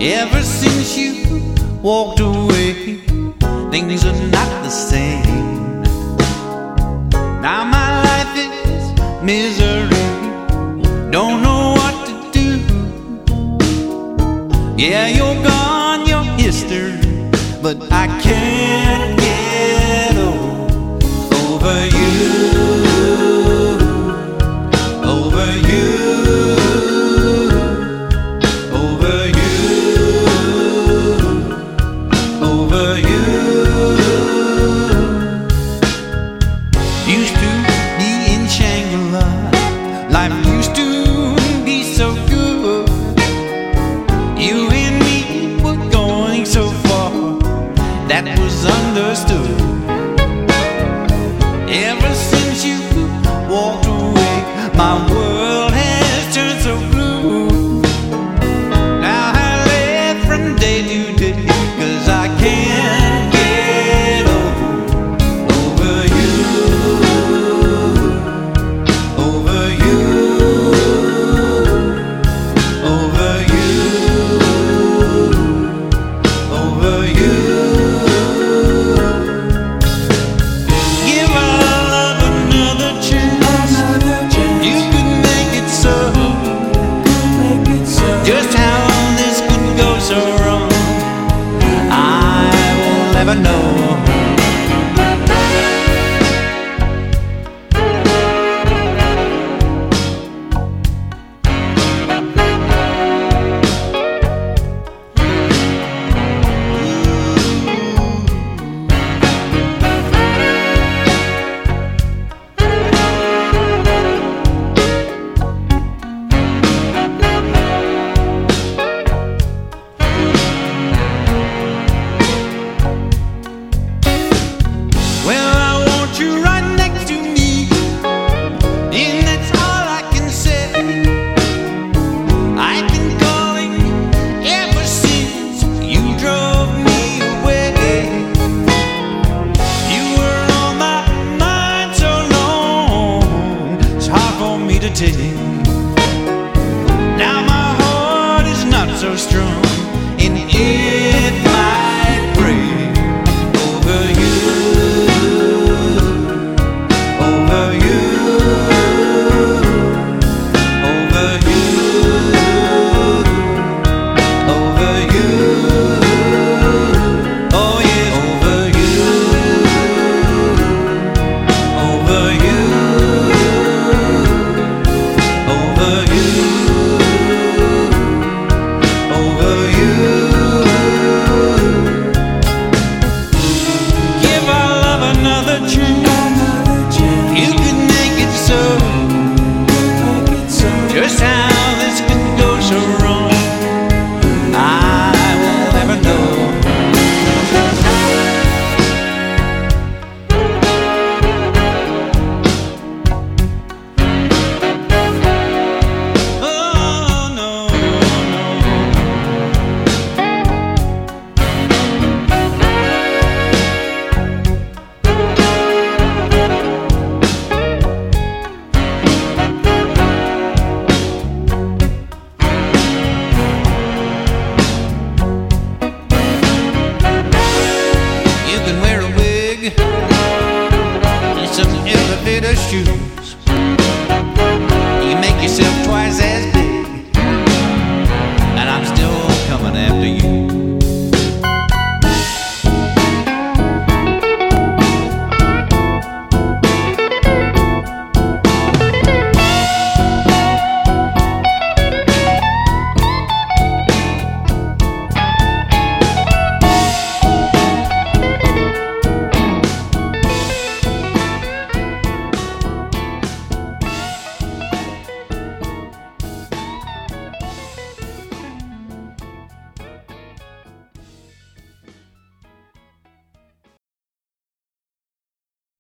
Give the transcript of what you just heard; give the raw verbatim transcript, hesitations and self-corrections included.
Ever since you walked away, things are not the same. Now my life is misery, don't know what to do. Yeah, you're gone, you're history, but I can't get over you, over you, over you, over you. Used to be in Shangri-La, life used to be so good. You and me were going so far, that was understood. Ever since you walked away, my world has turned so blue. Now I live from day to day, 'cause I can't get over you, over you, over you, over you. Give our love another chance. You could make it so. Just how this could go so wrong, I will never know. Well, I want you right next to me, and that's all I can say. I've been calling ever since you drove me away. You were on my mind so long, it's hard for me to take. Now my heart is not so strong.